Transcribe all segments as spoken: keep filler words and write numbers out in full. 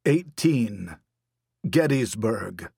eighteen. Gettysburg.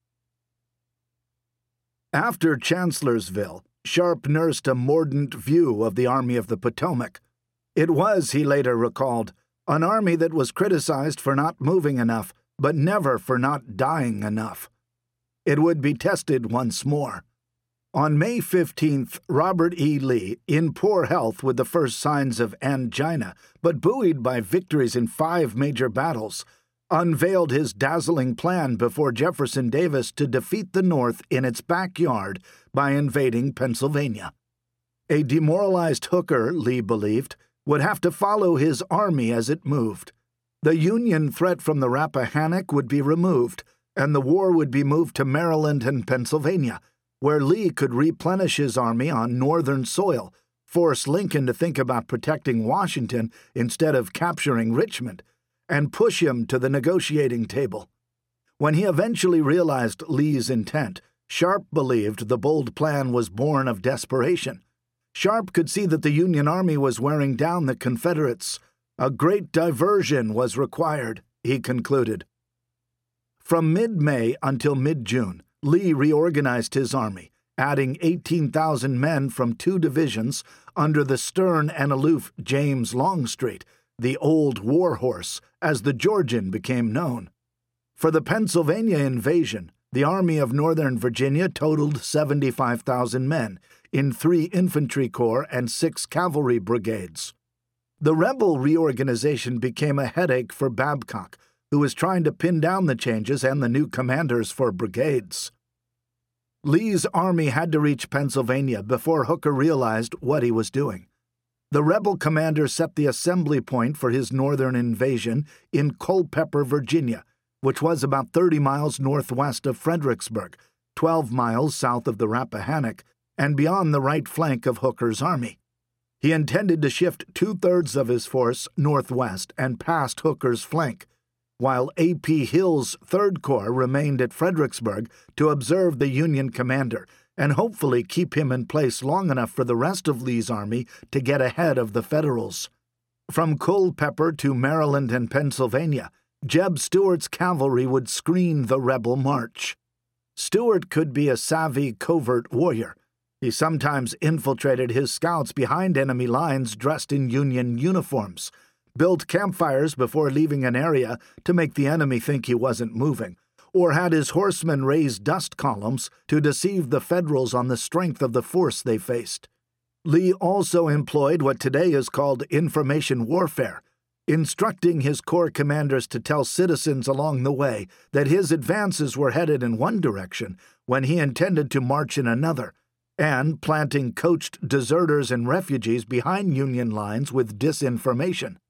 After Chancellorsville, Sharp nursed a mordant view of the Army of the Potomac. It was, he later recalled, an army that was criticized for not moving enough, but never for not dying enough. It would be tested once more. On May fifteenth, Robert E. Lee, in poor health with the first signs of angina, but buoyed by victories in five major battles, unveiled his dazzling plan before Jefferson Davis to defeat the North in its backyard by invading Pennsylvania. A demoralized Hooker, Lee believed, would have to follow his army as it moved. The Union threat from the Rappahannock would be removed, and the war would be moved to Maryland and Pennsylvania, where Lee could replenish his army on northern soil, force Lincoln to think about protecting Washington instead of capturing Richmond, and push him to the negotiating table. When he eventually realized Lee's intent, Sharp believed the bold plan was born of desperation. Sharp could see that the Union Army was wearing down the Confederates. A great diversion was required, he concluded. From mid-May until mid-June, Lee reorganized his army, adding eighteen thousand men from two divisions under the stern and aloof James Longstreet, the old war horse, as the Georgian became known. For the Pennsylvania invasion, the Army of Northern Virginia totaled seventy-five thousand men in three infantry corps and six cavalry brigades. The rebel reorganization became a headache for Babcock, who was trying to pin down the changes and the new commanders for brigades. Lee's army had to reach Pennsylvania before Hooker realized what he was doing. The rebel commander set the assembly point for his northern invasion in Culpeper, Virginia, which was about thirty miles northwest of Fredericksburg, twelve miles south of the Rappahannock, and beyond the right flank of Hooker's army. He intended to shift two-thirds of his force northwest and past Hooker's flank, while A P Hill's Third Corps remained at Fredericksburg to observe the Union commander and hopefully keep him in place long enough for the rest of Lee's army to get ahead of the Federals. From Culpeper to Maryland and Pennsylvania, Jeb Stuart's cavalry would screen the rebel march. Stuart could be a savvy covert warrior. He sometimes infiltrated his scouts behind enemy lines dressed in Union uniforms, built campfires before leaving an area to make the enemy think he wasn't moving, or had his horsemen raise dust columns to deceive the Federals on the strength of the force they faced. Lee also employed what today is called information warfare, instructing his corps commanders to tell citizens along the way that his advances were headed in one direction when he intended to march in another, and planting coached deserters and refugees behind Union lines with disinformation.